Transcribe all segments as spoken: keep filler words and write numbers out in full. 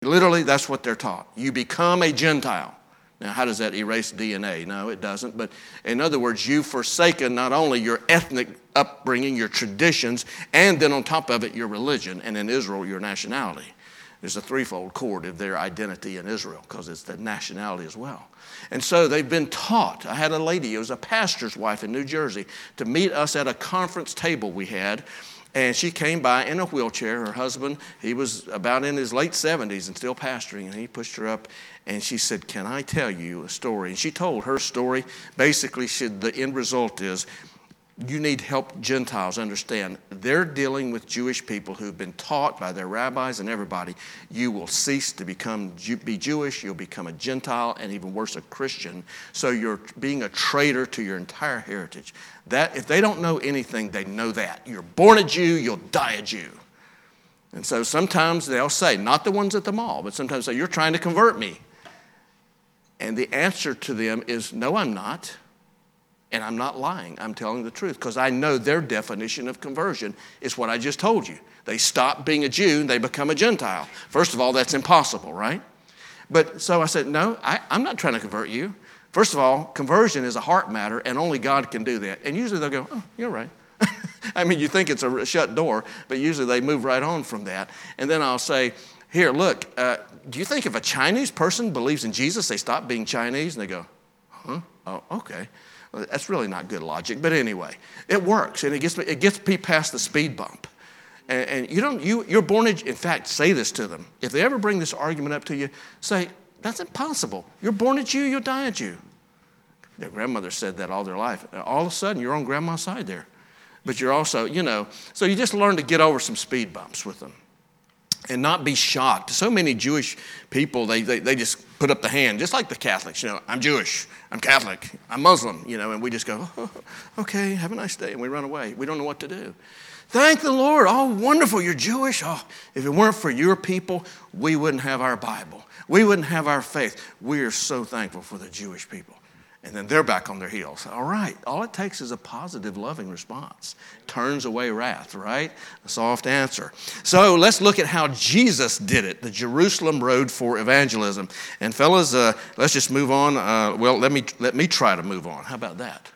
Literally, that's what they're taught. You become a Gentile. Now, how does that erase D N A? No, it doesn't. But in other words, you've forsaken not only your ethnic upbringing, your traditions, and then on top of it, your religion, and in Israel, your nationality. There's a threefold cord of their identity in Israel because it's the nationality as well. And so they've been taught. I had a lady, it was a pastor's wife in New Jersey, to meet us at a conference table we had. And she came by in a wheelchair. Her husband, he was about in his late seventies and still pastoring, and he pushed her up, and she said, can I tell you a story? And she told her story. Basically, she, the end result is, you need help Gentiles understand. They're dealing with Jewish people who've been taught by their rabbis and everybody, you will cease to become be Jewish, you'll become a Gentile, and even worse, a Christian. So you're being a traitor to your entire heritage. That if they don't know anything, they know that. You're born a Jew, you'll die a Jew. And so sometimes they'll say, not the ones at the mall, but sometimes say, you're trying to convert me. And the answer to them is, no, I'm not. And I'm not lying. I'm telling the truth because I know their definition of conversion is what I just told you. They stop being a Jew and they become a Gentile. First of all, that's impossible, right? But so I said, no, I, I'm not trying to convert you. First of all, conversion is a heart matter and only God can do that. And usually they'll go, oh, you're right. I mean, you think it's a shut door, but usually they move right on from that. And then I'll say, here, look, uh, do you think if a Chinese person believes in Jesus, they stop being Chinese? And they go, huh? Oh, okay. Well, that's really not good logic, but anyway, it works, and it gets it gets people past the speed bump. And, and you don't you you're born in. In fact, say this to them. If they ever bring this argument up to you, say that's impossible. You're born a Jew, you'll die a Jew. Their grandmother said that all their life. All of a sudden, you're on grandma's side there, but you're also, you know. So you just learn to get over some speed bumps with them. And not be shocked. So many Jewish people, they, they they just put up the hand, just like the Catholics. You know, I'm Jewish, I'm Catholic, I'm Muslim, you know, and we just go, oh, okay, have a nice day, and we run away. We don't know what to do. Thank the Lord. Oh, wonderful, you're Jewish. Oh, if it weren't for your people, we wouldn't have our Bible. We wouldn't have our faith. We are so thankful for the Jewish people. And then they're back on their heels. All right. All it takes is a positive, loving response. Turns away wrath, right? A soft answer. So let's look at how Jesus did it, the Jerusalem road for evangelism. And fellas, uh, let's just move on. Uh, well, let me let me try to move on. How about that?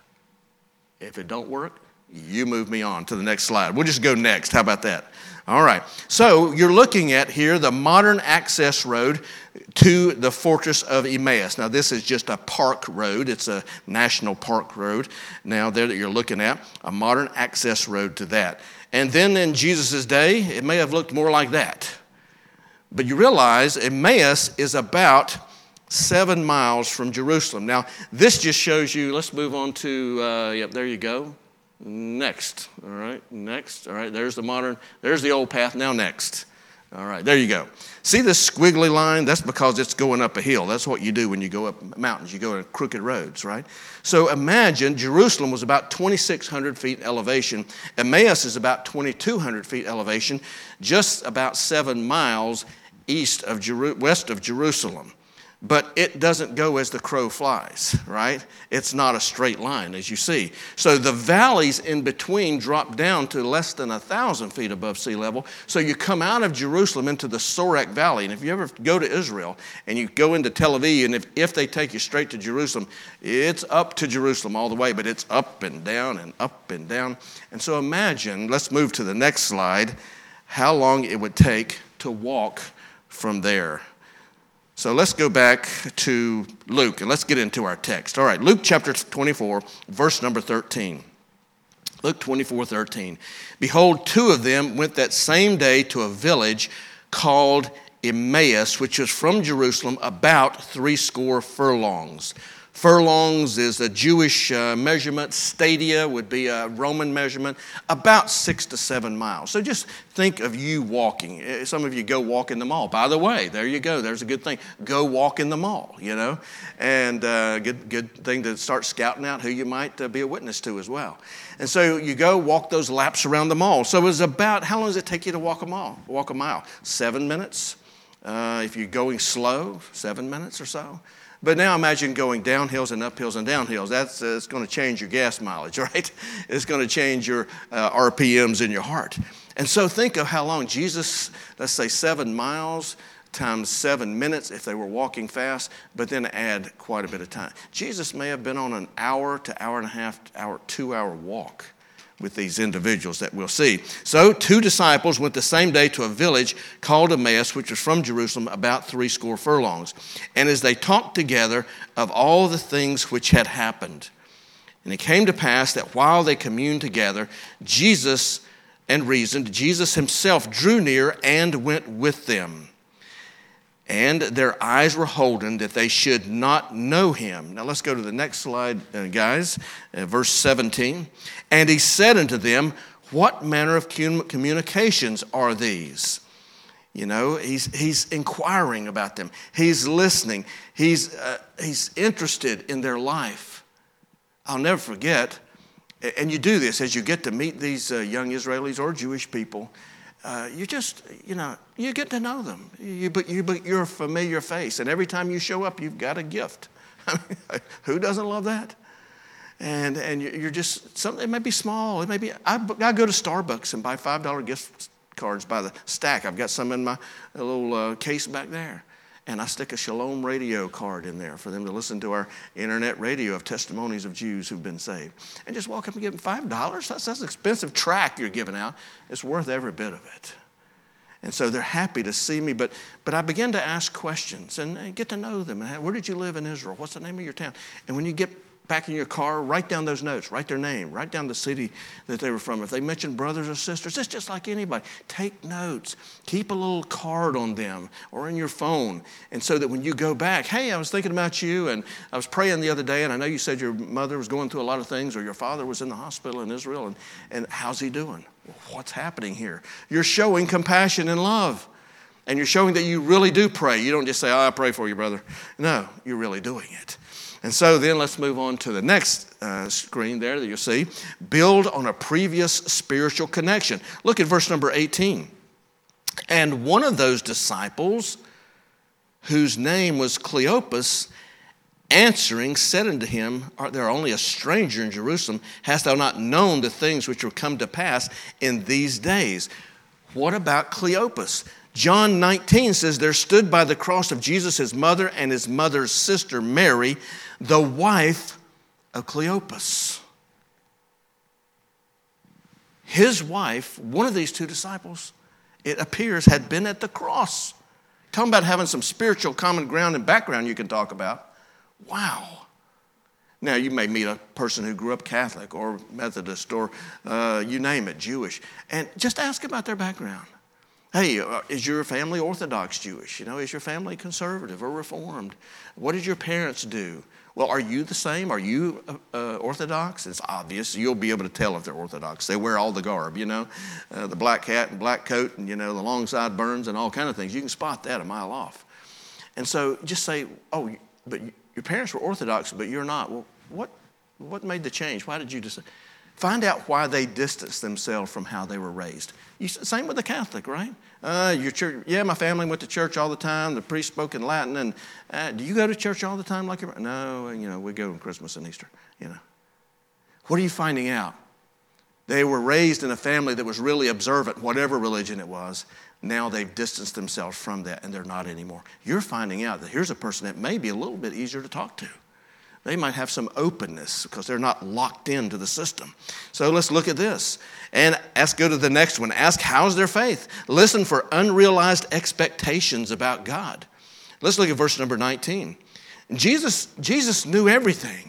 If it don't work, you move me on to the next slide. We'll just go next. How about that? All right. So you're looking at here the modern access road to the fortress of Emmaus. Now, this is just a park road. It's a national park road now there that you're looking at, a modern access road to that. And then in Jesus' day, it may have looked more like that. But you realize Emmaus is about seven miles from Jerusalem. Now, this just shows you, let's move on to, uh, yep, there you go. Next, all right, next, all right, there's the modern, there's the old path, now next. All right, there you go. See this squiggly line? That's because it's going up a hill. That's what you do when you go up mountains. You go on crooked roads, right? So imagine Jerusalem was about twenty-six hundred feet elevation. Emmaus is about twenty-two hundred feet elevation, just about seven miles east of Jeru- west of Jerusalem. But it doesn't go as the crow flies, right? It's not a straight line, as you see. So the valleys in between drop down to less than one thousand feet above sea level. So you come out of Jerusalem into the Sorek Valley. And if you ever go to Israel and you go into Tel Aviv, and if, if they take you straight to Jerusalem, it's up to Jerusalem all the way, but it's up and down and up and down. And so imagine, let's move to the next slide, how long it would take to walk from there. So let's go back to Luke and let's get into our text. All right, Luke chapter twenty-four, verse number thirteen. Luke twenty-four, thirteen. Behold, two of them went that same day to a village called Emmaus, which was from Jerusalem about three score furlongs. Furlongs is a Jewish uh, measurement. Stadia would be a Roman measurement, about six to seven miles. So just think of you walking. Some of you go walk in the mall. By the way, there you go. There's a good thing. Go walk in the mall, you know. And uh, good good thing to start scouting out who you might uh, be a witness to as well. And so you go walk those laps around the mall. So it was about, how long does it take you to walk a mile? Walk a mile? Seven minutes. Uh, if you're going slow, seven minutes or so. But now imagine going downhills and uphills and downhills. That's uh, it's going to change your gas mileage, right? It's going to change your uh, R P Ms in your heart. And so think of how long Jesus, let's say seven miles times seven minutes if they were walking fast, but then add quite a bit of time. Jesus may have been on an hour to hour and a half, hour, two-hour walk with these individuals that we'll see. So two disciples went the same day to a village called Emmaus, which was from Jerusalem, about three score furlongs. And as they talked together of all the things which had happened, and it came to pass that while they communed together, Jesus and reasoned, Jesus himself drew near and went with them. And their eyes were holden that they should not know him. Now let's go to the next slide, uh, guys, uh, verse seventeen. And he said unto them, what manner of communications are these? You know, he's he's inquiring about them. He's listening. He's uh, he's interested in their life. I'll never forget, and you do this as you get to meet these uh, young Israelis or Jewish people. Uh, you just, you know, you get to know them. You, but you, but you're a familiar face, and every time you show up, you've got a gift. I mean, who doesn't love that? And and you're just something. It may be small. It may be. I, I go to Starbucks and buy five dollar gift cards by the stack. I've got some in my little uh, case back there, and I stick a Shalom radio card in there for them to listen to our internet radio of testimonies of Jews who've been saved. And just walk up and give them five dollars. That's, that's an expensive tract you're giving out. It's worth every bit of it. And so they're happy to see me. But but I begin to ask questions and, and get to know them. And where did you live in Israel? What's the name of your town? And when you get back in your car, write down those notes. Write their name. Write down the city that they were from. If they mention brothers or sisters, it's just like anybody. Take notes. Keep a little card on them or in your phone. And so that when you go back, hey, I was thinking about you, and I was praying the other day, and I know you said your mother was going through a lot of things, or your father was in the hospital in Israel, and, and how's he doing? What's happening here? You're showing compassion and love. And you're showing that you really do pray. You don't just say, oh, I pray for you, brother. No, you're really doing it. And so then let's move on to the next uh, screen there that you'll see. Build on a previous spiritual connection. Look at verse number eighteen. And one of those disciples, whose name was Cleopas, answering said unto him, art thou only a stranger in Jerusalem? Hast thou not known the things which will come to pass in these days? What about Cleopas? John nineteen says, there stood by the cross of Jesus his mother and his mother's sister Mary, the wife of Cleopas. His wife, one of these two disciples, it appears, had been at the cross. Talking about having some spiritual common ground and background you can talk about. Wow. Now, you may meet a person who grew up Catholic or Methodist or uh, you name it, Jewish, and just ask about their background. Hey, is your family Orthodox Jewish? You know, is your family conservative or Reformed? What did your parents do? Well, are you the same? Are you uh, Orthodox? It's obvious. You'll be able to tell if they're Orthodox. They wear all the garb, you know, uh, the black hat and black coat and, you know, the long side burns and all kind of things. You can spot that a mile off. And so just say, oh, but your parents were Orthodox, but you're not. Well, what, what made the change? Why did you decide? Find out why they distanced themselves from how they were raised. You, same with the Catholic, right? Uh, your church, yeah, my family went to church all the time. The priest spoke in Latin. And uh, do you go to church all the time like your? No, you know, we go on Christmas and Easter, you know. What are you finding out? They were raised in a family that was really observant, whatever religion it was. Now they've distanced themselves from that, and they're not anymore. You're finding out that here's a person that may be a little bit easier to talk to. They might have some openness because they're not locked into the system. So let's look at this. And let's go to the next one. Ask, how's their faith? Listen for unrealized expectations about God. Let's look at verse number nineteen. Jesus, Jesus knew everything.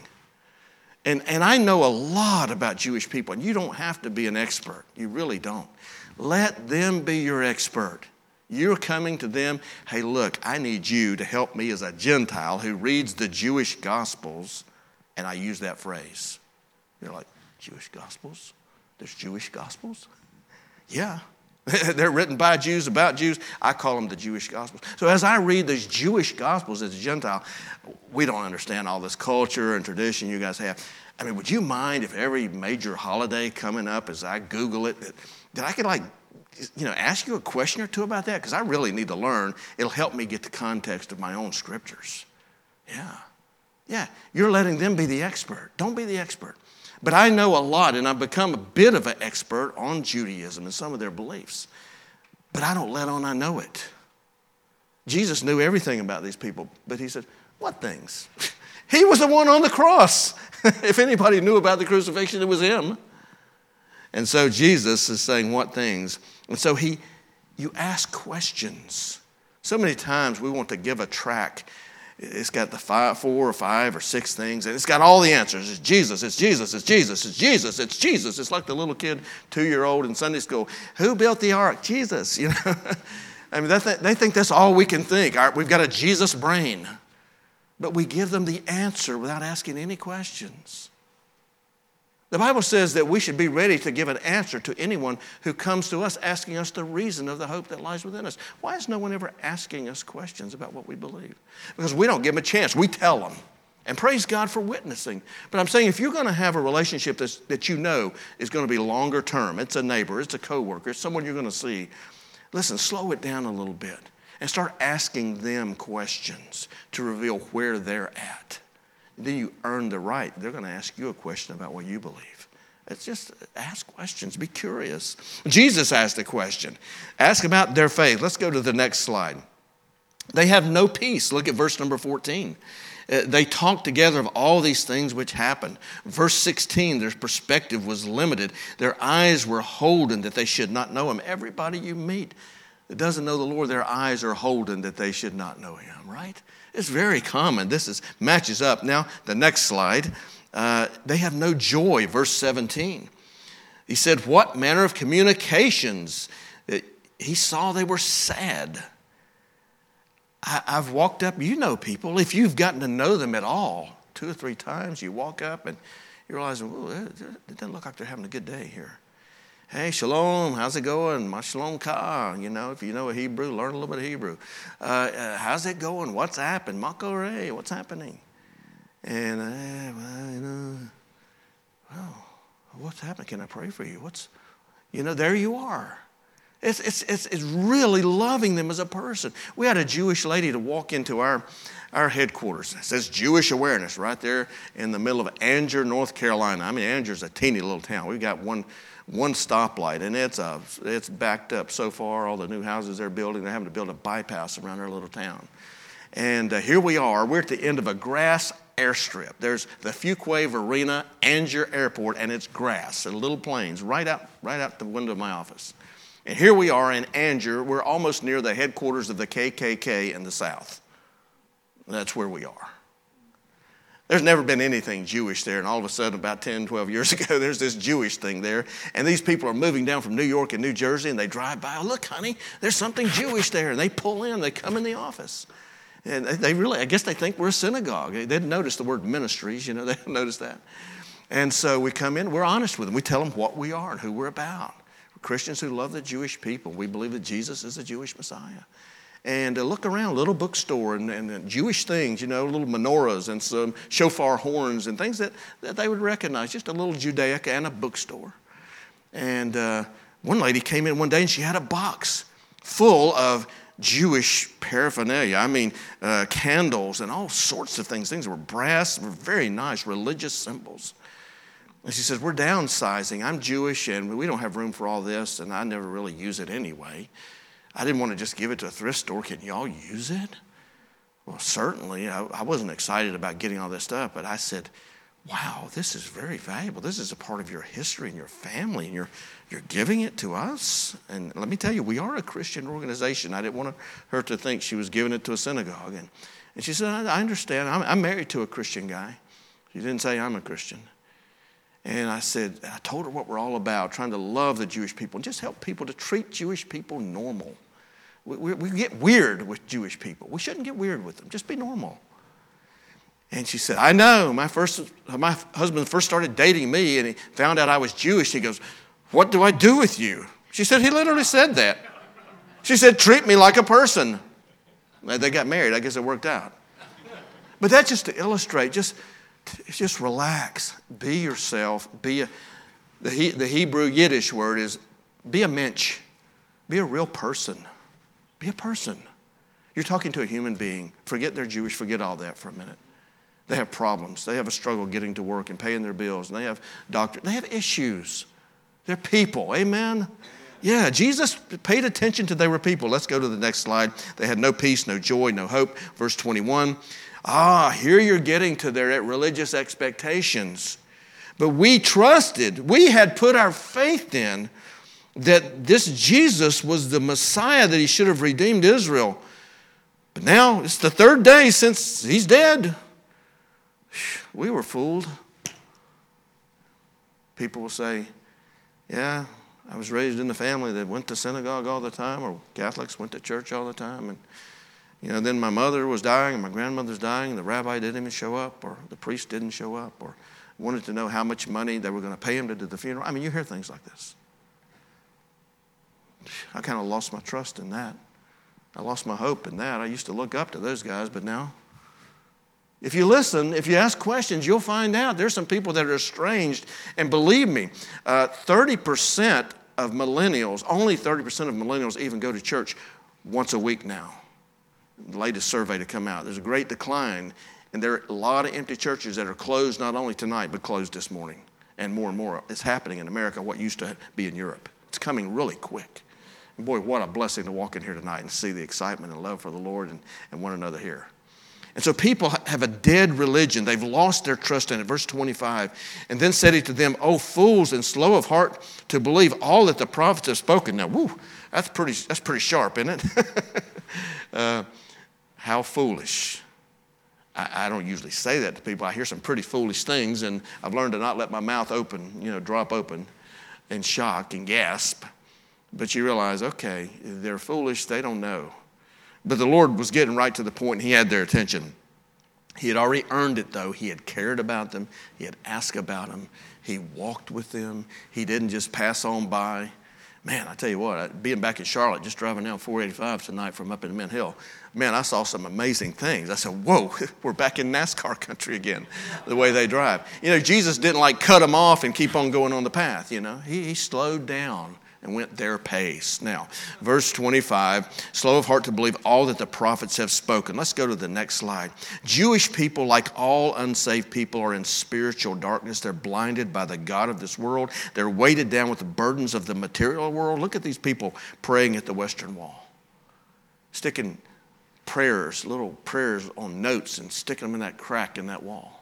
And, and I know a lot about Jewish people. And you don't have to be an expert. You really don't. Let them be your expert. You're coming to them, hey, look, I need you to help me as a Gentile who reads the Jewish Gospels, and I use that phrase. You're like, Jewish Gospels? There's Jewish Gospels? Yeah. They're written by Jews, about Jews. I call them the Jewish Gospels. So as I read these Jewish Gospels as a Gentile, we don't understand all this culture and tradition you guys have. I mean, would you mind if every major holiday coming up as I Google it, that, that I could like, you know, ask you a question or two about that? Because I really need to learn. It'll help me get the context of my own scriptures. Yeah. Yeah. You're letting them be the expert. Don't be the expert. But I know a lot, and I've become a bit of an expert on Judaism and some of their beliefs. But I don't let on I know it. Jesus knew everything about these people, but he said, what things? He was the one on the cross. If anybody knew about the crucifixion, it was him. And so Jesus is saying, what things? And so he, you ask questions. So many times we want to give a tract. It's got the five, four or five or six things, and it's got all the answers. It's Jesus, it's Jesus, it's Jesus, it's Jesus, it's Jesus. It's like the little kid, two-year-old in Sunday school. Who built the ark? Jesus, you know. I mean, th- they think that's all we can think. Our, we've got a Jesus brain. But we give them the answer without asking any questions. The Bible says that we should be ready to give an answer to anyone who comes to us asking us the reason of the hope that lies within us. Why is no one ever asking us questions about what we believe? Because we don't give them a chance. We tell them. And praise God for witnessing. But I'm saying if you're going to have a relationship that's, that you know is going to be longer term, it's a neighbor, it's a coworker, it's someone you're going to see, listen, slow it down a little bit and start asking them questions to reveal where they're at. Then you earn the right. They're going to ask you a question about what you believe. It's just ask questions. Be curious. Jesus asked a question. Ask about their faith. Let's go to the next slide. They have no peace. Look at verse number fourteen. Uh, they talked together of all these things which happened. Verse sixteen, their perspective was limited. Their eyes were holden that they should not know him. Everybody you meet that doesn't know the Lord, their eyes are holden that they should not know him, right? It's very common. This is matches up. Now, the next slide. Uh, they have no joy, verse seventeen. He said, what manner of communications? He saw they were sad. I, I've walked up, you know people, if you've gotten to know them at all, two or three times, you walk up and you realize, well, it, it doesn't look like they're having a good day here. Hey, shalom, how's it going? Ma shalom ka. You know, if you know a Hebrew, learn a little bit of Hebrew. Uh, uh, how's it going? What's happened? Makore, what's happening? And, uh, well, you know, well, what's happening? Can I pray for you? What's, you know, there you are. It's, it's, it's, it's really loving them as a person. We had a Jewish lady to walk into our, our headquarters. It says Jewish Awareness right there in the middle of Anger, North Carolina. I mean, Anger's a teeny little town. We've got one one stoplight, and it's a, it's backed up so far. All the new houses they're building, they're having to build a bypass around our little town. And uh, here we are. We're at the end of a grass airstrip. There's the Fuquay Arena, Anger Airport, and it's grass and little planes right out, right out the window of my office. And here we are in Anger. We're almost near the headquarters of the K K K in the South. That's where we are. There's never been anything Jewish there, and all of a sudden, about ten, twelve years ago, there's this Jewish thing there, and these people are moving down from New York and New Jersey, and they drive by, oh, look, honey, there's something Jewish there, and they pull in, they come in the office. And they really, I guess they think we're a synagogue. They didn't notice the word ministries, you know, they didn't notice that. And so we come in, we're honest with them. We tell them what we are and who we're about. We're Christians who love the Jewish people. We believe that Jesus is the Jewish Messiah. And uh, look around, little bookstore and, and, and Jewish things, you know, little menorahs and some shofar horns and things that, that they would recognize, just a little Judaica and a bookstore. And uh, one lady came in one day and she had a box full of Jewish paraphernalia. I mean, uh, candles and all sorts of things. Things that were brass, were very nice, religious symbols. And she says, we're downsizing. I'm Jewish and we don't have room for all this, and I never really use it anyway. I didn't want to just give it to a thrift store. Can y'all use it? Well, certainly. I, I wasn't excited about getting all this stuff, but I said, wow, this is very valuable. This is a part of your history and your family, and you're, you're giving it to us. And let me tell you, we are a Christian organization. I didn't want her to think she was giving it to a synagogue. And, and she said, I, I understand. I'm, I'm married to a Christian guy. She didn't say I'm a Christian. And I said, I told her what we're all about, trying to love the Jewish people and just help people to treat Jewish people normal. We, we, we get weird with Jewish people. We shouldn't get weird with them. Just be normal. And she said, I know. My first, my husband first started dating me, and he found out I was Jewish. He goes, what do I do with you? She said, he literally said that. She said, treat me like a person. They got married. I guess it worked out. But that's just to illustrate, just, just relax. Be yourself. Be a, the, he, the Hebrew Yiddish word is be a mensch. Be a real person. Be a person. You're talking to a human being. Forget they're Jewish. Forget all that for a minute. They have problems. They have a struggle getting to work and paying their bills. And they have doctor. They have issues. They're people. Amen? Yeah, Jesus paid attention to they were people. Let's go to the next slide. They had no peace, no joy, no hope. Verse twenty-one. Ah, here you're getting to their religious expectations. But we trusted, we had put our faith in that this Jesus was the Messiah, that he should have redeemed Israel. But now it's the third day since he's dead. We were fooled. People will say, yeah, I was raised in a family that went to synagogue all the time, or Catholics went to church all the time. And, you know, then my mother was dying and my grandmother's dying and the rabbi didn't even show up, or the priest didn't show up, or wanted to know how much money they were going to pay him to do the funeral. I mean, you hear things like this. I kind of lost my trust in that. I lost my hope in that. I used to look up to those guys, but now, if you listen, if you ask questions, you'll find out there's some people that are estranged. And believe me, uh, thirty percent of millennials, only thirty percent of millennials even go to church once a week now. The latest survey to come out. There's a great decline. And there are a lot of empty churches that are closed not only tonight, but closed this morning. And more and more. It's happening in America, what used to be in Europe. It's coming really quick. And boy, what a blessing to walk in here tonight and see the excitement and love for the Lord and, and one another here. And so people have a dead religion. They've lost their trust in it. Verse twenty-five. And then said he to them, O fools and slow of heart to believe all that the prophets have spoken. Now, whoo, that's pretty, that's pretty sharp, isn't it? uh, how foolish. I, I don't usually say that to people. I hear some pretty foolish things, and I've learned to not let my mouth open, you know, drop open and shock and gasp. But you realize, okay, they're foolish. They don't know. But the Lord was getting right to the point, and he had their attention. He had already earned it, though. He had cared about them. He had asked about them. He walked with them. He didn't just pass on by. Man, I tell you what, being back in Charlotte, just driving down four eighty-five tonight from up in Mint Hill, man, I saw some amazing things. I said, whoa, we're back in NASCAR country again, the way they drive. You know, Jesus didn't like cut them off and keep on going on the path, you know. He, he slowed down and went their pace. Now, verse twenty-five, slow of heart to believe all that the prophets have spoken. Let's go to the next slide. Jewish people, like all unsaved people, are in spiritual darkness. They're blinded by the God of this world. They're weighted down with the burdens of the material world. Look at these people praying at the Western Wall, sticking prayers, little prayers on notes and sticking them in that crack in that wall,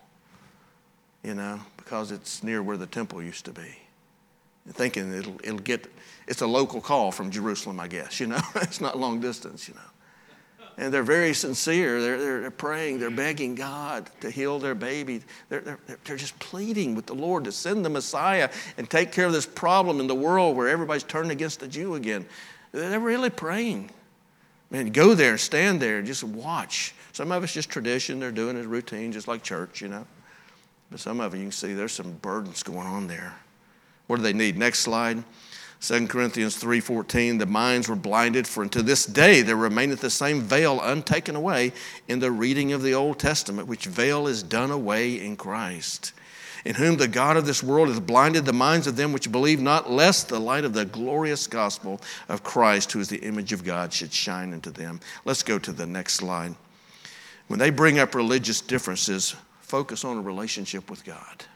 you know, because it's near where the temple used to be. Thinking it'll it'll get, it's a local call from Jerusalem, I guess, you know. It's not long distance, you know. And they're very sincere. They're, they're, they're praying. They're begging God to heal their baby. They're, they're, they're just pleading with the Lord to send the Messiah and take care of this problem in the world where everybody's turning against the Jew again. They're really praying. Man, go there and stand there and just watch. Some of it's just tradition. They're doing it routine, just like church, you know. But some of it, you can see there's some burdens going on there. What do they need? Next slide. Second Corinthians three fourteen, the minds were blinded, for unto this day there remaineth the same veil untaken away in the reading of the Old Testament, which veil is done away in Christ, in whom the God of this world hath blinded the minds of them which believe not, lest the light of the glorious gospel of Christ, who is the image of God, should shine into them. Let's go to the next slide. When they bring up religious differences, focus on a relationship with God.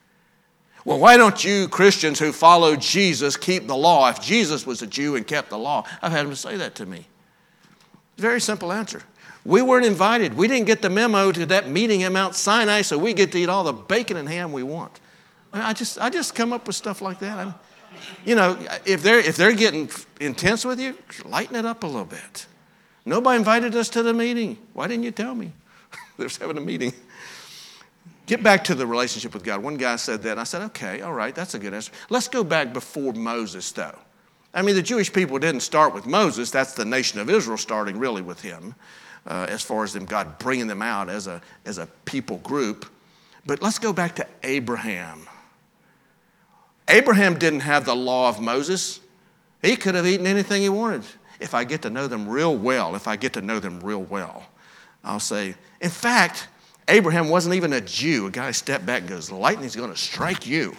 Well, why don't you Christians who follow Jesus keep the law? If Jesus was a Jew and kept the law, I've had them say that to me. Very simple answer. We weren't invited. We didn't get the memo to that meeting at Mount Sinai, so we get to eat all the bacon and ham we want. I just, I just come up with stuff like that. I'm, you know, if they're if they're getting intense with you, lighten it up a little bit. Nobody invited us to the meeting. Why didn't you tell me? They're having a meeting. Get back to the relationship with God. One guy said that, and I said, okay, all right, that's a good answer. Let's go back before Moses, though. I mean, the Jewish people didn't start with Moses. That's the nation of Israel starting really with him, uh, as far as them God bringing them out as a, as a people group. But let's go back to Abraham. Abraham didn't have the law of Moses. He could have eaten anything he wanted. If I get to know them real well, if I get to know them real well, I'll say, in fact, Abraham wasn't even a Jew. A guy stepped back and goes, lightning's going to strike you.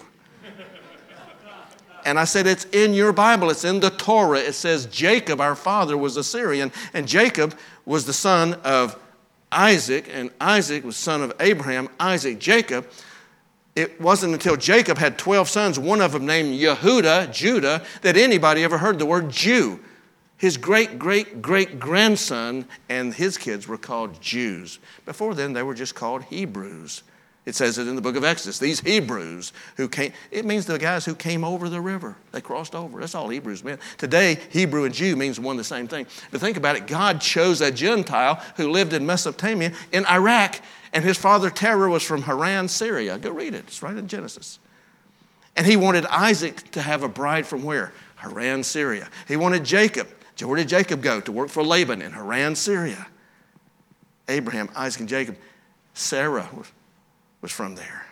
And I said, it's in your Bible. It's in the Torah. It says Jacob, our father, was a Syrian. And Jacob was the son of Isaac. And Isaac was son of Abraham. Isaac, Jacob. it wasn't until Jacob had twelve sons, one of them named Yehuda, Judah, that anybody ever heard the word Jew. His great-great-great-grandson and his kids were called Jews. Before then, they were just called Hebrews. It says it in the book of Exodus. These Hebrews who came, it means the guys who came over the river. They crossed over. That's all Hebrews meant. Today, Hebrew and Jew means one and the same thing. But think about it. God chose a Gentile who lived in Mesopotamia in Iraq, and his father Terah was from Haran, Syria. Go read it. It's right in Genesis. And he wanted Isaac to have a bride from where? Haran, Syria. He wanted Jacob. Where did Jacob go? To work for Laban in Haran, Syria. Abraham, Isaac, and Jacob. Sarah was was from there.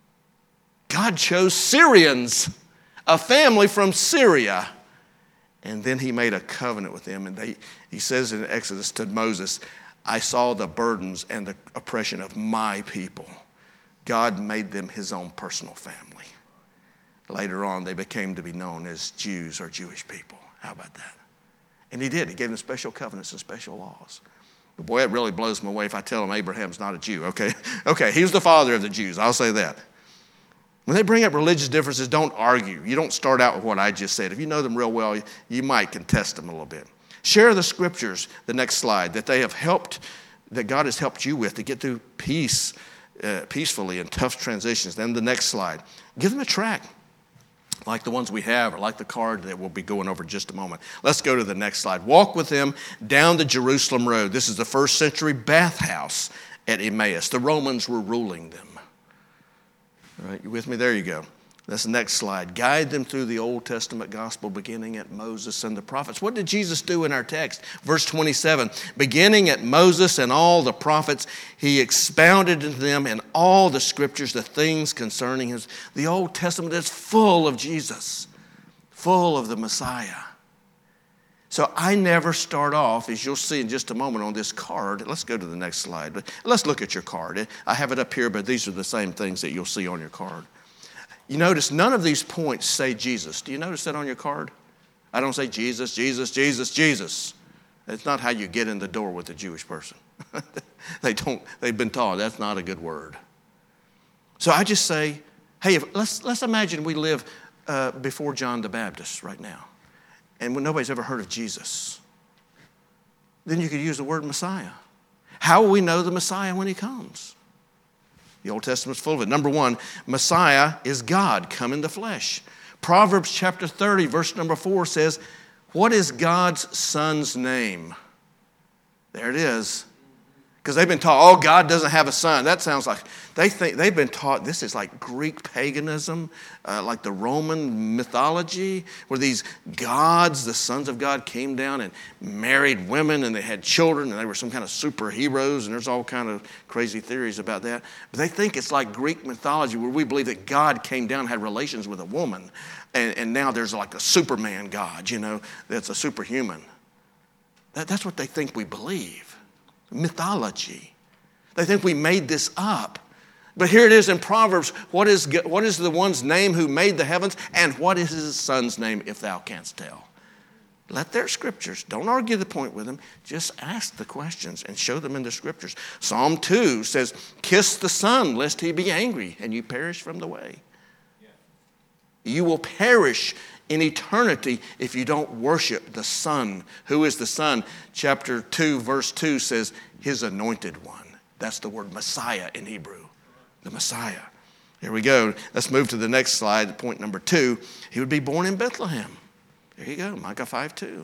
God chose Syrians, a family from Syria. And then he made a covenant with them. And they, he says in Exodus to Moses, I saw the burdens and the oppression of my people. God made them his own personal family. Later on, they became to be known as Jews or Jewish people. How about that? And he did. He gave them special covenants and special laws. But boy, it really blows me away if I tell them Abraham's not a Jew, okay? Okay, he's the father of the Jews. I'll say that. When they bring up religious differences, don't argue. You don't start out with what I just said. If you know them real well, you might contest them a little bit. Share the scriptures, the next slide, that they have helped, that God has helped you with to get through peace, uh, peacefully in tough transitions. Then the next slide. Give them a track, like the ones we have, or like the card that we'll be going over in just a moment. Let's go to the next slide. Walk with them down the Jerusalem road. This is the first century bathhouse at Emmaus. The Romans were ruling them. All right, you with me? There you go. That's the next slide. Guide them through the Old Testament gospel beginning at Moses and the prophets. What did Jesus do in our text? Verse twenty-seven, beginning at Moses and all the prophets, he expounded to them in all the scriptures the things concerning his. The Old Testament is full of Jesus, full of the Messiah. So I never start off, as you'll see in just a moment on this card. Let's go to the next slide. But let's look at your card. I have it up here, but these are the same things that you'll see on your card. You notice none of these points say Jesus. Do you notice that on your card? I don't say Jesus, Jesus, Jesus, Jesus. That's not how you get in the door with a Jewish person. they don't, they've been taught that's not a good word. So I just say, hey, if, let's, let's imagine we live uh, before John the Baptist right now, and when nobody's ever heard of Jesus. Then you could use the word Messiah. How will we know the Messiah when he comes? The Old Testament's full of it. Number one, Messiah is God come in the flesh. Proverbs chapter thirty, verse number four says, what is God's son's name? There it is. Because they've been taught, oh, God doesn't have a son. That sounds like, they think they've been taught this is like Greek paganism, uh, like the Roman mythology, where these gods, the sons of God, came down and married women, and they had children, and they were some kind of superheroes, and there's all kind of crazy theories about that. But they think it's like Greek mythology, where we believe that God came down and had relations with a woman, and, and now there's like a Superman God, you know, that's a superhuman. That, that's what they think we believe. Mythology. They think we made this up. But here it is in Proverbs. What is, what is the one's name who made the heavens? And what is his son's name, if thou canst tell? Let their scriptures. Don't argue the point with them. Just ask the questions and show them in the scriptures. Psalm two says, kiss the Son, lest he be angry, and you perish from the way. Yeah. You will perish in eternity if you don't worship the Son. Who is the Son? Chapter two, verse two says, his anointed one. That's the word Messiah in Hebrew. The Messiah. Here we go. Let's move to the next slide, point number two. He would be born in Bethlehem. There you go, Micah five two.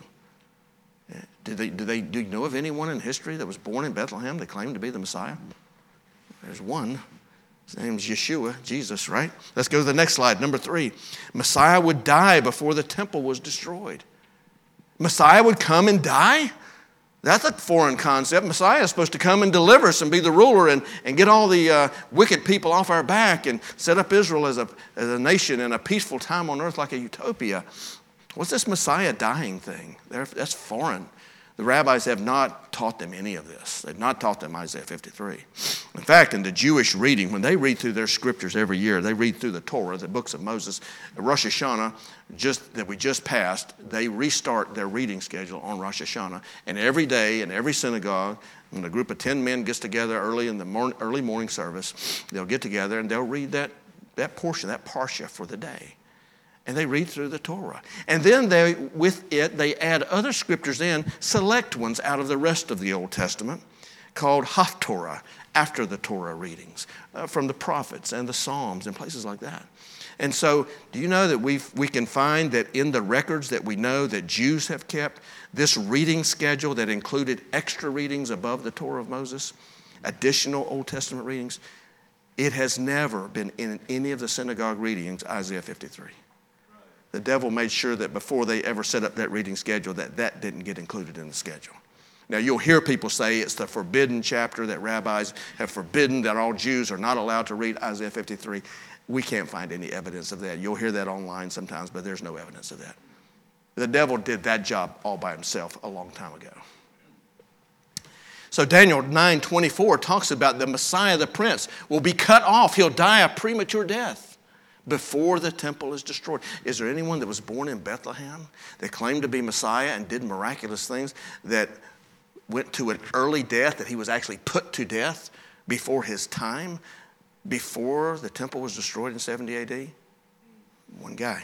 Did they, do they, do you know of anyone in history that was born in Bethlehem that claimed to be the Messiah? There's one. His name's Yeshua, Jesus, right? Let's go to the next slide. Number three, Messiah would die before the temple was destroyed. Messiah would come and die? That's a foreign concept. Messiah is supposed to come and deliver us and be the ruler and, and get all the uh, wicked people off our back and set up Israel as a, as a nation in a peaceful time on earth like a utopia. What's this Messiah dying thing? They're, that's foreign. The rabbis have not taught them any of this. They've not taught them Isaiah fifty-three. In fact, in the Jewish reading, when they read through their scriptures every year, they read through the Torah, the books of Moses, Rosh Hashanah, just, that we just passed, they restart their reading schedule on Rosh Hashanah. And every day in every synagogue, when a group of ten men gets together early in the morning, early morning service, they'll get together and they'll read that that portion, that parsha for the day. And they read through the Torah. And then they, with it, they add other scriptures in, select ones out of the rest of the Old Testament, called Haftorah, after the Torah readings, uh, from the prophets and the Psalms and places like that. And so, do you know that we we can find that in the records that we know that Jews have kept, this reading schedule that included extra readings above the Torah of Moses, additional Old Testament readings, it has never been in any of the synagogue readings, Isaiah fifty-three. The devil made sure that before they ever set up that reading schedule, that that didn't get included in the schedule. Now, you'll hear people say it's the forbidden chapter, that rabbis have forbidden that all Jews are not allowed to read Isaiah fifty-three. We can't find any evidence of that. You'll hear that online sometimes, but there's no evidence of that. The devil did that job all by himself a long time ago. So Daniel nine twenty-four talks about the Messiah, the Prince, will be cut off. He'll die a premature death before the temple is destroyed. Is there anyone that was born in Bethlehem that claimed to be Messiah and did miraculous things that went to an early death, that he was actually put to death before his time, before the temple was destroyed in seventy A D? One guy,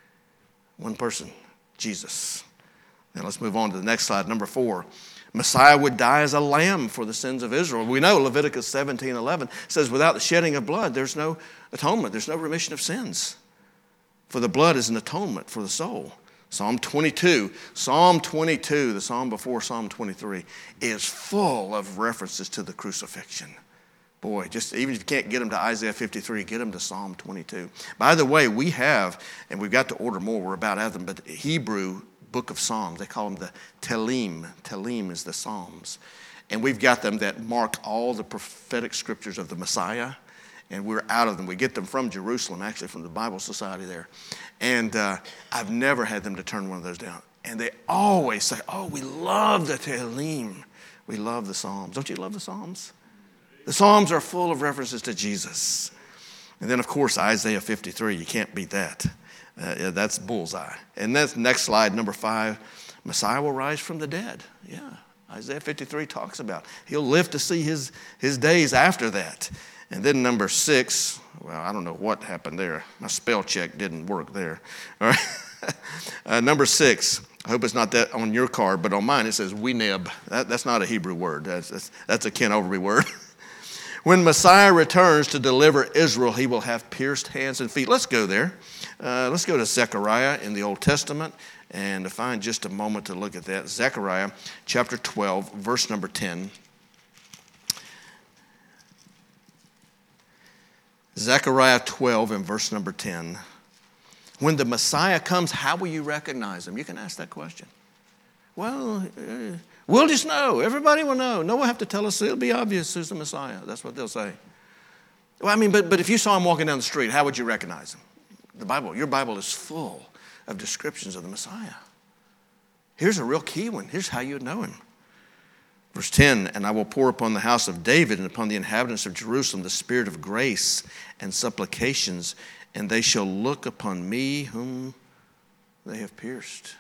one person, Jesus. Now let's move on to the next slide, number four. Messiah would die as a lamb for the sins of Israel. We know Leviticus seventeen eleven says, without the shedding of blood, there's no atonement. There's no remission of sins. For the blood is an atonement for the soul. Psalm twenty-two, Psalm twenty-two, the psalm before Psalm twenty-three, is full of references to the crucifixion. Boy, just even if you can't get them to Isaiah fifty-three, get them to Psalm twenty-two. By the way, we have, and we've got to order more, we're about at them, but the Hebrew book of Psalms, they call them the Tehillim. Tehillim is the Psalms. And we've got them that mark all the prophetic scriptures of the Messiah. And we're out of them. We get them from Jerusalem, actually, from the Bible Society there. And uh, I've never had them to turn one of those down. And they always say, oh, we love the Tehillim. We love the Psalms. Don't you love the Psalms? The Psalms are full of references to Jesus. And then, of course, Isaiah fifty-three. You can't beat that. Uh, yeah, that's bullseye. And that's next slide, number five. Messiah will rise from the dead. Yeah, Isaiah fifty-three talks about he'll live to see his, his days after that. And then number six, well, I don't know what happened there. My spell check didn't work there. All right. uh, number six, I hope it's not that on your card, but on mine it says wineb. That, that's not a Hebrew word. That's, that's, that's a Ken Overby word. When Messiah returns to deliver Israel, he will have pierced hands and feet. Let's go there. Uh, let's go to Zechariah in the Old Testament and to find just a moment to look at that. Zechariah chapter twelve, verse number ten. Zechariah twelve and verse number ten. When the Messiah comes, how will you recognize him? You can ask that question. Well, uh, we'll just know. Everybody will know. No one will have to tell us. It'll be obvious who's the Messiah. That's what they'll say. Well, I mean, but, but if you saw him walking down the street, how would you recognize him? The Bible, your Bible is full of descriptions of the Messiah. Here's a real key one. Here's how you would know him. Verse ten, and I will pour upon the house of David and upon the inhabitants of Jerusalem the spirit of grace and supplications, and they shall look upon me whom they have pierced.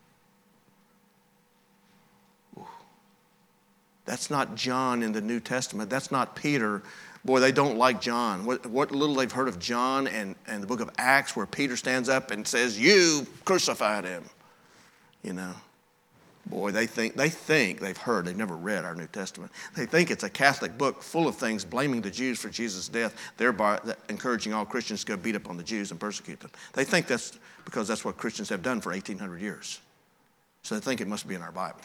Ooh. That's not John in the New Testament. That's not Peter. Boy, they don't like John. What, what little they've heard of John and, and the book of Acts where Peter stands up and says, you crucified him. You know. Boy, they think they think they've heard, they've never read our New Testament. They think it's a Catholic book full of things blaming the Jews for Jesus' death, thereby encouraging all Christians to go beat up on the Jews and persecute them. They think that's because that's what Christians have done for eighteen hundred years. So they think it must be in our Bible.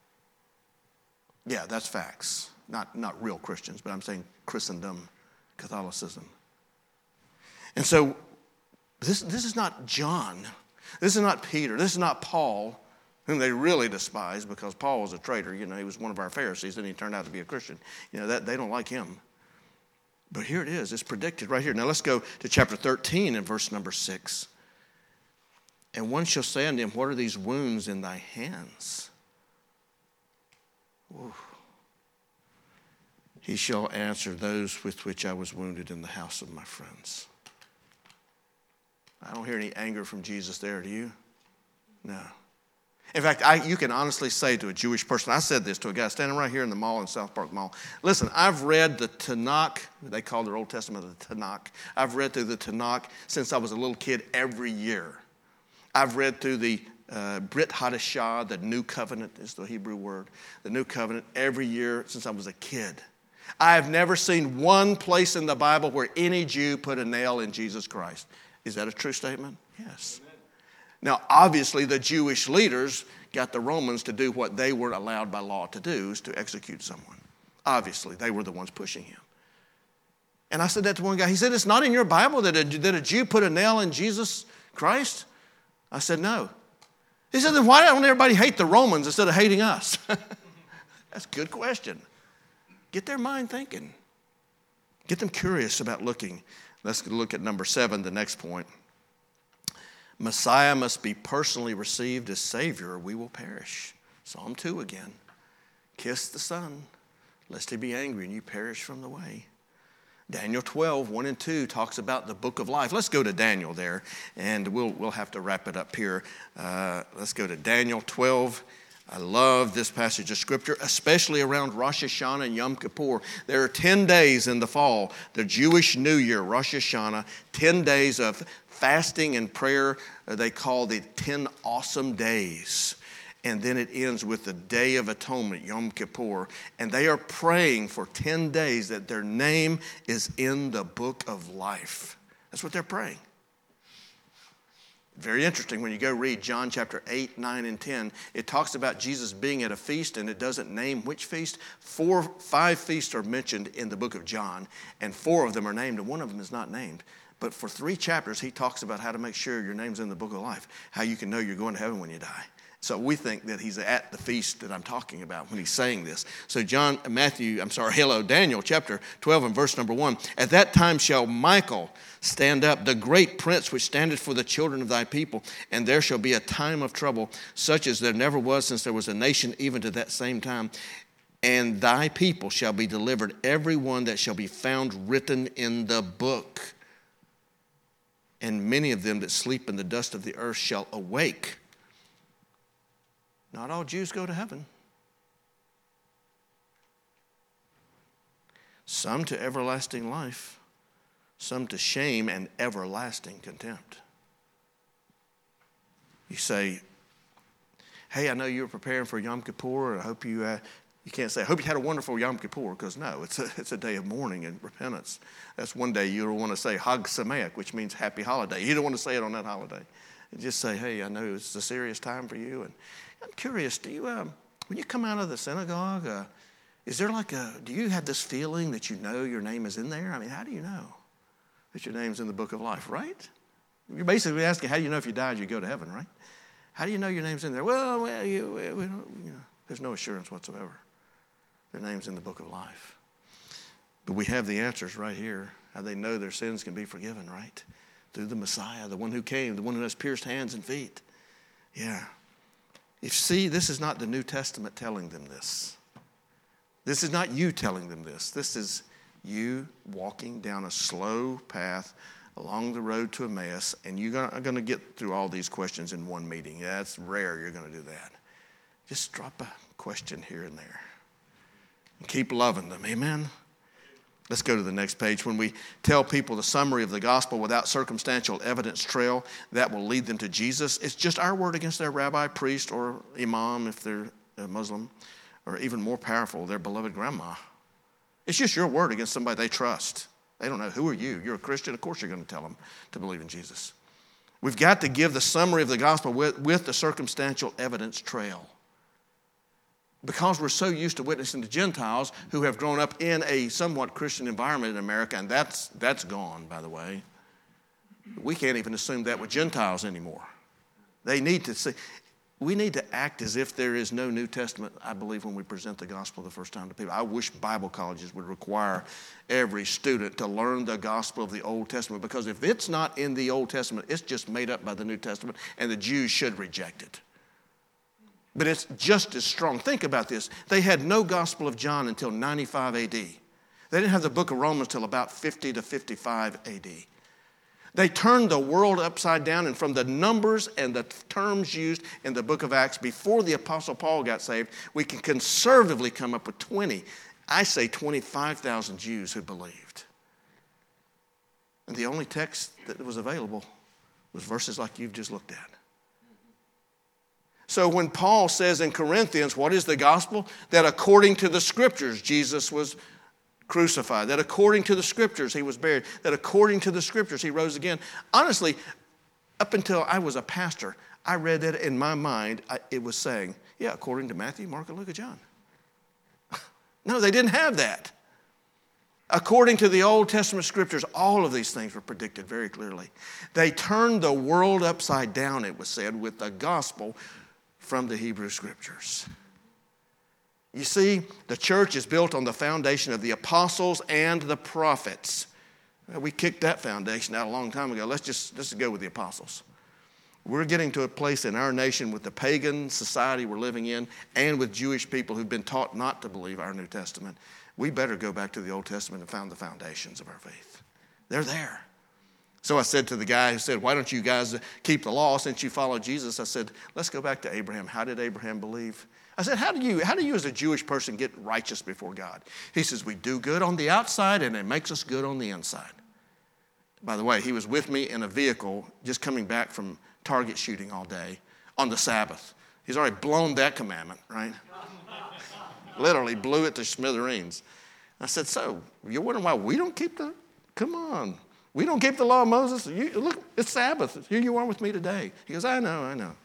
Yeah, that's facts. Not, not real Christians, but I'm saying Christendom, Catholicism. And so this, this is not John. This is not Peter. This is not Paul, whom they really despise because Paul was a traitor. You know, he was one of our Pharisees, and he turned out to be a Christian. You know, that they don't like him. But here it is. It's predicted right here. Now let's go to chapter thirteen and verse number six. And one shall say unto him, what are these wounds in thy hands? Ooh. He shall answer, those with which I was wounded in the house of my friends. I don't hear any anger from Jesus there, do you? No. In fact, I, you can honestly say to a Jewish person, I said this to a guy standing right here in the mall in South Park Mall. Listen, I've read the Tanakh, they call their Old Testament the Tanakh. I've read through the Tanakh since I was a little kid every year. I've read through the uh, Brit Hadashah, the New Covenant is the Hebrew word, the New Covenant, every year since I was a kid. I have never seen one place in the Bible where any Jew put a nail in Jesus Christ. Is that a true statement? Yes. Amen. Now, obviously, the Jewish leaders got the Romans to do what they were allowed by law to do, is to execute someone. Obviously, they were the ones pushing him. And I said that to one guy. He said, it's not in your Bible that a, that a Jew put a nail in Jesus Christ? I said, no. He said, then why don't everybody hate the Romans instead of hating us? That's a good question. Get their mind thinking. Get them curious about looking. Let's look at number seven, the next point. Messiah must be personally received as Savior or we will perish. Psalm two again. Kiss the Son, lest he be angry and you perish from the way. Daniel twelve, one and two talks about the book of life. Let's go to Daniel there, and we'll, we'll have to wrap it up here. Uh, let's go to Daniel twelve. I love this passage of Scripture, especially around Rosh Hashanah and Yom Kippur. There are ten days in the fall, the Jewish New Year, Rosh Hashanah, ten days of fasting and prayer. They call the ten awesome days. And then it ends with the Day of Atonement, Yom Kippur. And they are praying for ten days that their name is in the book of life. That's what they're praying. Very interesting when you go read John chapter eight, nine, and ten. It talks about Jesus being at a feast, and it doesn't name which feast. Four, five feasts are mentioned in the book of John, and four of them are named, and one of them is not named. But for three chapters, he talks about how to make sure your name's in the book of life, how you can know you're going to heaven when you die. So we think that he's at the feast that I'm talking about when he's saying this. So John, Matthew, I'm sorry, hello, Daniel chapter twelve and verse number one. At that time shall Michael stand up, the great prince which standeth for the children of thy people, and there shall be a time of trouble, such as there never was since there was a nation, even to that same time. And thy people shall be delivered, every one that shall be found written in the book. And many of them that sleep in the dust of the earth shall awake. Not all Jews go to heaven. Some to everlasting life, some to shame and everlasting contempt. You say, hey, I know you were preparing for Yom Kippur, and I hope you, uh, you can't say, I hope you had a wonderful Yom Kippur, because no, it's a, it's a day of mourning and repentance. That's one day you don't want to say Hag Sameach, which means happy holiday. You don't want to say it on that holiday. You just say, hey, I know it's a serious time for you. And I'm curious, do you, um, when you come out of the synagogue, uh, is there like a, do you have this feeling that you know your name is in there? I mean, how do you know that your name's in the book of life, right? You're basically asking, how do you know if you died, you go to heaven, right? How do you know your name's in there? Well, well you, we don't, you know, there's no assurance whatsoever. Their name's in the book of life. But we have the answers right here, how they know their sins can be forgiven, right? Through the Messiah, the one who came, the one who has pierced hands and feet. Yeah. If see, this is not the New Testament telling them this. This is not you telling them this. This is you walking down a slow path along the road to Emmaus, and you're going to get through all these questions in one meeting. Yeah, it's rare you're going to do that. Just drop a question here and there. And keep loving them. Amen? Let's go to the next page. When we tell people the summary of the gospel without circumstantial evidence trail, that will lead them to Jesus. It's just our word against their rabbi, priest, or imam if they're a Muslim, or even more powerful, their beloved grandma. It's just your word against somebody they trust. They don't know, who are you? You're a Christian? Of course you're going to tell them to believe in Jesus. We've got to give the summary of the gospel with, with the circumstantial evidence trail. Because we're so used to witnessing to Gentiles who have grown up in a somewhat Christian environment in America, and that's, that's gone, by the way. We can't even assume that with Gentiles anymore. They need to see, we need to act as if there is no New Testament, I believe, when we present the gospel the first time to people. I wish Bible colleges would require every student to learn the gospel of the Old Testament, because if it's not in the Old Testament, it's just made up by the New Testament, and the Jews should reject it. But it's just as strong. Think about this. They had no Gospel of John until ninety-five A D. They didn't have the book of Romans until about fifty to fifty-five A D. They turned the world upside down, and from the numbers and the terms used in the book of Acts before the Apostle Paul got saved, we can conservatively come up with twenty, I say twenty-five thousand Jews who believed. And the only text that was available was verses like you've just looked at. So when Paul says in Corinthians, what is the gospel? That according to the scriptures, Jesus was crucified. That according to the scriptures, he was buried. That according to the scriptures, he rose again. Honestly, up until I was a pastor, I read that in my mind, I, it was saying, yeah, according to Matthew, Mark, and Luke, and John. No, they didn't have that. According to the Old Testament scriptures, all of these things were predicted very clearly. They turned the world upside down, it was said, with the gospel from the Hebrew scriptures. You see, the church is built on the foundation of the apostles and the prophets. We kicked that foundation out a long time ago. Let's just, let's just go with the apostles. We're getting to a place in our nation with the pagan society we're living in and with Jewish people who've been taught not to believe our New Testament. We better go back to the Old Testament and found the foundations of our faith. They're there. So I said to the guy who said, why don't you guys keep the law since you follow Jesus? I said, let's go back to Abraham. How did Abraham believe? I said, how do you, how do you as a Jewish person get righteous before God? He says, we do good on the outside and it makes us good on the inside. By the way, he was with me in a vehicle just coming back from target shooting all day on the Sabbath. He's already blown that commandment, right? Literally blew it to smithereens. I said, so you're wondering why we don't keep the, come on. We don't keep the law of Moses. You, look, it's Sabbath. Here you are with me today. He goes, I know, I know.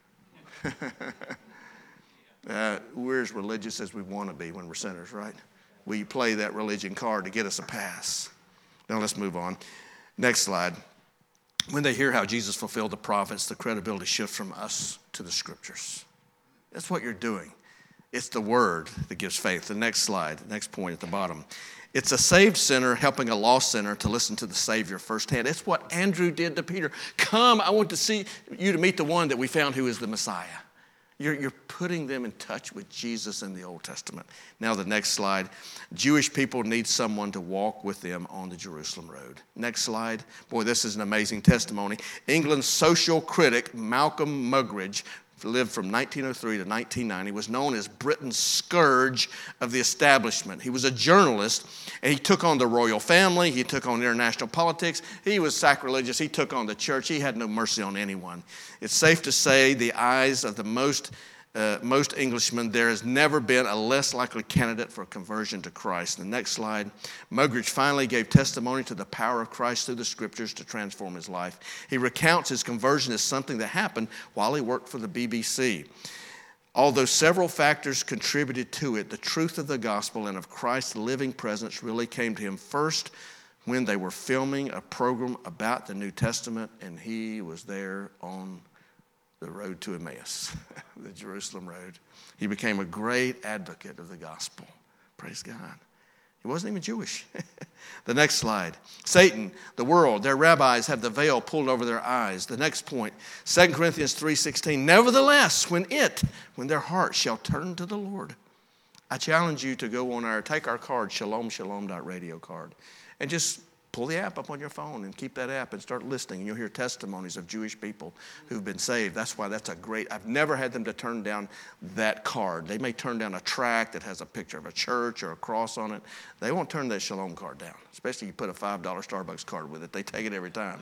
Uh, we're as religious as we want to be when we're sinners, right? We play that religion card to get us a pass. Now let's move on. Next slide. When they hear how Jesus fulfilled the prophets, the credibility shifts from us to the scriptures. That's what you're doing. It's the word that gives faith. The next slide, next point at the bottom. It's a saved sinner helping a lost sinner to listen to the Savior firsthand. It's what Andrew did to Peter. Come, I want to see you to meet the one that we found who is the Messiah. You're, you're putting them in touch with Jesus in the Old Testament. Now the next slide. Jewish people need someone to walk with them on the Jerusalem road. Next slide. Boy, this is an amazing testimony. England's social critic Malcolm Muggeridge lived from nineteen oh three to nineteen ninety, was known as Britain's scourge of the establishment. He was a journalist, and he took on the royal family. He took on international politics. He was sacrilegious. He took on the church. He had no mercy on anyone. It's safe to say the eyes of the most Uh, most Englishmen, there has never been a less likely candidate for conversion to Christ. The next slide. Muggeridge finally gave testimony to the power of Christ through the scriptures to transform his life. He recounts his conversion as something that happened while he worked for the B B C. Although several factors contributed to it, the truth of the gospel and of Christ's living presence really came to him first when they were filming a program about the New Testament, and he was there on the road to Emmaus, the Jerusalem road. He became a great advocate of the gospel. Praise God. He wasn't even Jewish. The next slide. Satan, the world, their rabbis have the veil pulled over their eyes. The next point, Second Corinthians three sixteen. Nevertheless, when it, when their heart shall turn to the Lord. I challenge you to go on our, take our card, shalom shalom dot radio card, and just pull the app up on your phone and keep that app and start listening. And you'll hear testimonies of Jewish people who've been saved. That's why that's a great, I've never had them to turn down that card. They may turn down a tract that has a picture of a church or a cross on it. They won't turn that Shalom card down, especially if you put a five dollar Starbucks card with it. They take it every time.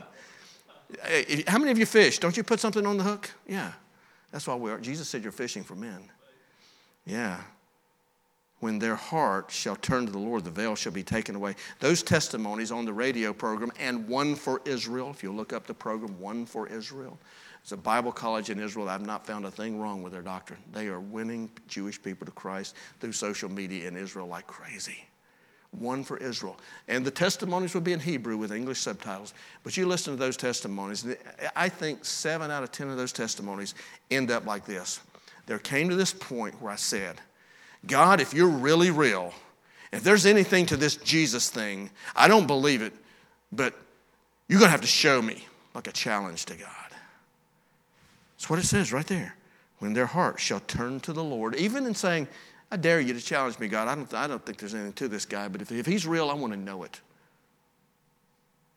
How many of you fish? Don't you put something on the hook? Yeah. That's why we are. Jesus said you're fishing for men. Yeah. When their heart shall turn to the Lord, the veil shall be taken away. Those testimonies on the radio program, and One for Israel, if you look up the program, One for Israel. It's a Bible college in Israel. I've not found a thing wrong with their doctrine. They are winning Jewish people to Christ through social media in Israel like crazy. One for Israel. And the testimonies will be in Hebrew with English subtitles. But you listen to those testimonies, and I think seven out of ten of those testimonies end up like this. There came to this point where I said, God, if you're really real, if there's anything to this Jesus thing, I don't believe it, but you're going to have to show me, like a challenge to God. That's what it says right there. When their heart shall turn to the Lord, even in saying, I dare you to challenge me, God. I don't, I don't think there's anything to this guy, but if, if he's real, I want to know it.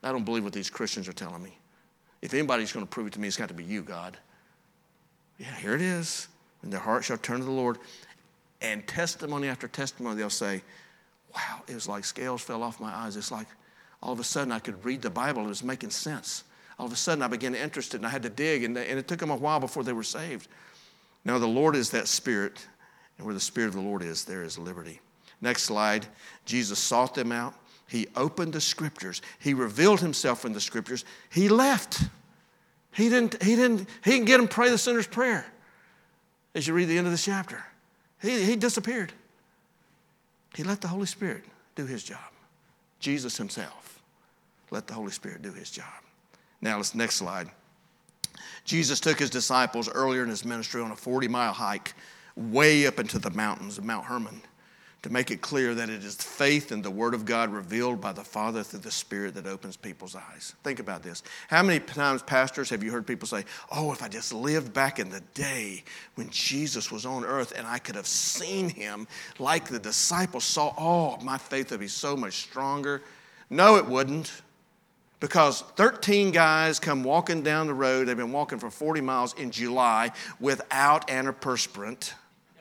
I don't believe what these Christians are telling me. If anybody's going to prove it to me, it's got to be you, God. Yeah, here it is. And their heart shall turn to the Lord. And testimony after testimony, they'll say, wow, it was like scales fell off my eyes. It's like all of a sudden I could read the Bible. It was making sense. All of a sudden I began interested and I had to dig. And, and it took them a while before they were saved. Now the Lord is that Spirit. And where the Spirit of the Lord is, there is liberty. Next slide. Jesus sought them out. He opened the Scriptures. He revealed himself in the Scriptures. He left. He didn't, he didn't, he didn't get them to pray the sinner's prayer. As you read the end of this chapter. He, he disappeared. He let the Holy Spirit do his job. Jesus himself let the Holy Spirit do his job. Now, let's next slide. Jesus took his disciples earlier in his ministry on a forty-mile hike way up into the mountains of Mount Hermon to make it clear that it is faith in the Word of God revealed by the Father through the Spirit that opens people's eyes. Think about this. How many times, pastors, have you heard people say, oh, if I just lived back in the day when Jesus was on earth and I could have seen him like the disciples saw, oh, my faith would be so much stronger. No, it wouldn't. Because thirteen guys come walking down the road. They've been walking for forty miles in July without antiperspirant.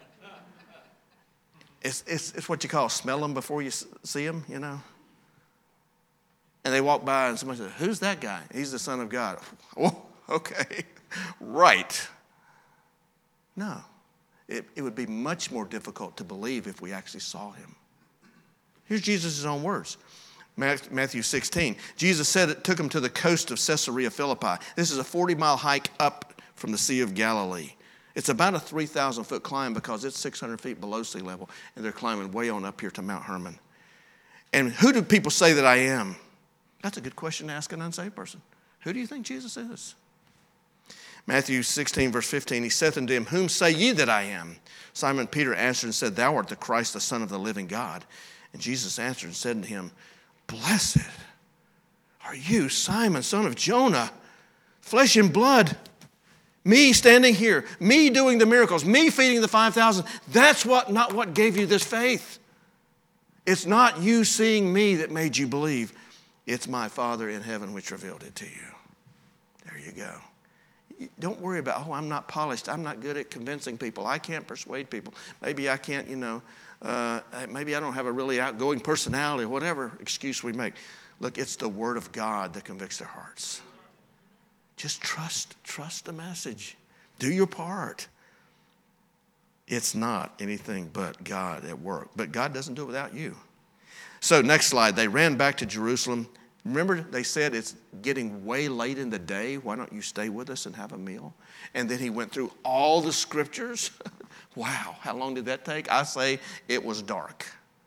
It's, it's, it's what you call smell them before you see them, you know. And they walk by and somebody says, who's that guy? He's the Son of God. Oh, okay, right. No, it, it would be much more difficult to believe if we actually saw him. Here's Jesus' own words. Matthew sixteen. Jesus said it took him to the coast of Caesarea Philippi. This is a forty-mile hike up from the Sea of Galilee. It's about a three thousand foot climb because it's six hundred feet below sea level, and they're climbing way on up here to Mount Hermon. And who do people say that I am? That's a good question to ask an unsaved person. Who do you think Jesus is? Matthew sixteen, verse fifteen, he saith unto him, whom say ye that I am? Simon Peter answered and said, thou art the Christ, the Son of the living God. And Jesus answered and said unto him, blessed are you, Simon, son of Jonah, flesh and blood. Me standing here, me doing the miracles, me feeding the five thousand, that's what not what gave you this faith. It's not you seeing me that made you believe. It's my Father in heaven which revealed it to you. There you go. Don't worry about, oh, I'm not polished. I'm not good at convincing people. I can't persuade people. Maybe I can't, you know, uh, maybe I don't have a really outgoing personality or whatever excuse we make. Look, it's the Word of God that convicts their hearts. Just trust, trust the message. Do your part. It's not anything but God at work. But God doesn't do it without you. So next slide. They ran back to Jerusalem. Remember they said it's getting way late in the day. Why don't you stay with us and have a meal? And then he went through all the scriptures. Wow, how long did that take? I say it was dark.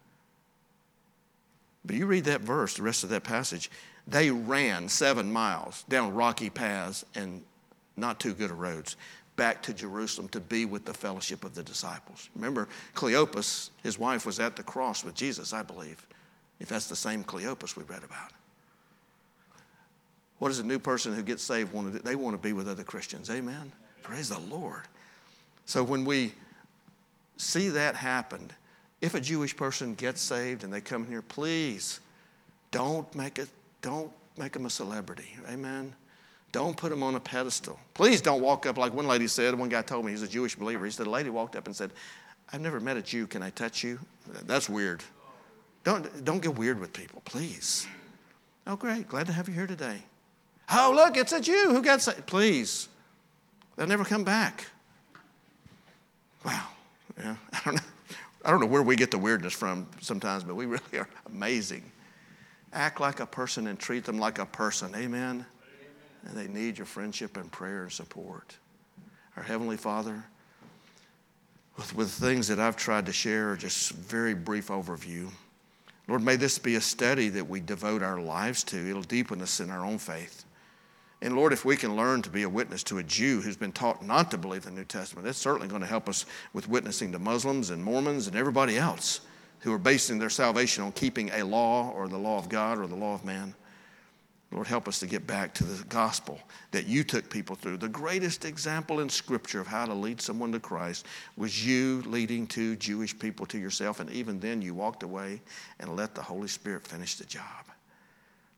But you read that verse, the rest of that passage. They ran seven miles down rocky paths and not too good of roads back to Jerusalem to be with the fellowship of the disciples. Remember, Cleopas, his wife, was at the cross with Jesus, I believe, if that's the same Cleopas we read about. What does a new person who gets saved want to do? They want to be with other Christians. Amen? Praise the Lord. So when we see that happen, if a Jewish person gets saved and they come here, please don't make it Don't make them a celebrity. Amen? Don't put them on a pedestal. Please don't walk up like one lady said. One guy told me he's a Jewish believer. He said, a lady walked up and said, I've never met a Jew. Can I touch you? That's weird. Don't, don't get weird with people, please. Oh, great. Glad to have you here today. Oh, look, it's a Jew who got saved. Please. They'll never come back. Wow. Yeah, I don't know. I don't know where we get the weirdness from sometimes, but we really are amazing. Act like a person and treat them like a person. Amen? Amen? And they need your friendship and prayer and support. Our Heavenly Father, with, with things that I've tried to share, just very brief overview. Lord, may this be a study that we devote our lives to. It'll deepen us in our own faith. And Lord, if we can learn to be a witness to a Jew who's been taught not to believe the New Testament, it's certainly going to help us with witnessing to Muslims and Mormons and everybody else who are basing their salvation on keeping a law or the law of God or the law of man. Lord, help us to get back to the gospel that you took people through. The greatest example in Scripture of how to lead someone to Christ was you leading two Jewish people to yourself, and even then you walked away and let the Holy Spirit finish the job.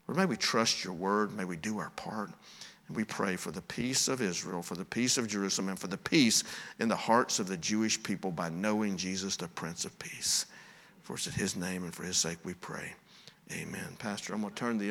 Lord, may we trust your word. May we do our part. And we pray for the peace of Israel, for the peace of Jerusalem, and for the peace in the hearts of the Jewish people by knowing Jesus, the Prince of Peace. For it's in his name and for his sake we pray. Amen. Pastor, I'm going to turn the